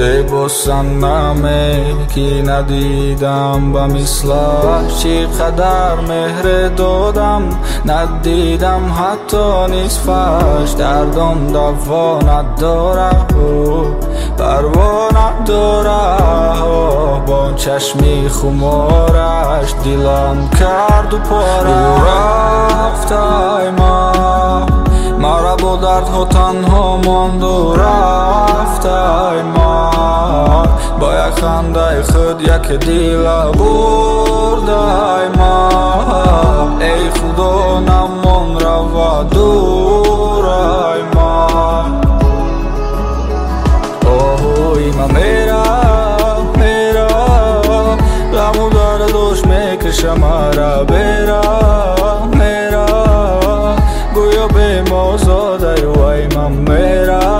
زیباست نامه که ندیدم به مثلش، چقدر مهر دادم ندیدم حتی نصفش. دردم دوا نداره پروا نداره، با چشمی خمارش دلم کرد و پاره. رفتای مرا با دردها تنها ماند و رفتای با یک خنده خود یک دل بردای ای خدا نمان روا دورای اوهوی میرا غم و دردش میکشه مرا میرا گویا به موزاده وای میرا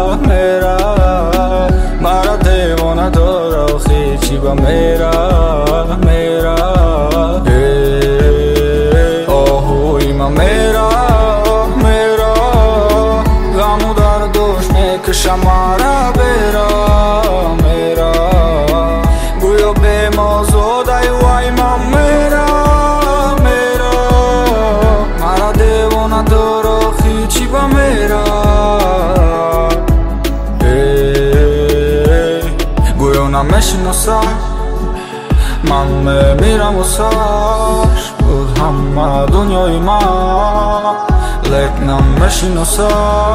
مرا دیوانه داره خیچی با میرا آهوی میرا غم و دردش میکشه مرا میرا گویا به موزاده وای میرا مرا دیوانه داره خیچی با میرا گویا نمیشناسه من میمیرم واسش بود همه دنیای من، لیک نمیشناسه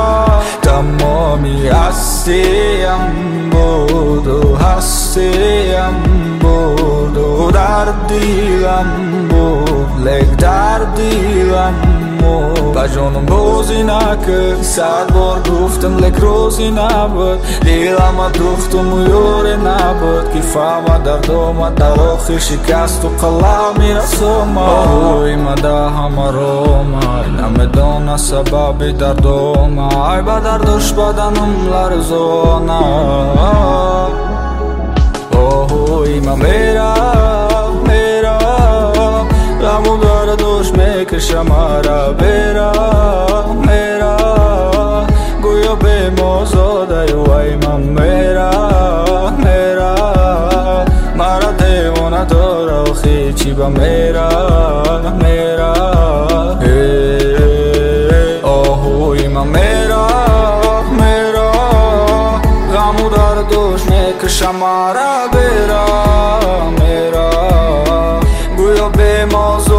تمامی هستیم بود و هستیم بود و در دیلم بود، لیک در دیلم با جانم بازی نکرد. 100 بار گفتم لیک روزی نبود، دیلم دوختم و یوری نبود که فهم درد آمد در آخر شکست و قلمی رسوم. اوی مده همه رومای نمیدانه سبب درد آمای با دردش بدنم لرزانه. اوی میرا غم و دردش میکشه مرا میرا گویا به موزاده وای میرا مرا دیوانه داره خیچی با میرا آهوی میرا غم و دردش میکشه مرا میرا گویا به موزاده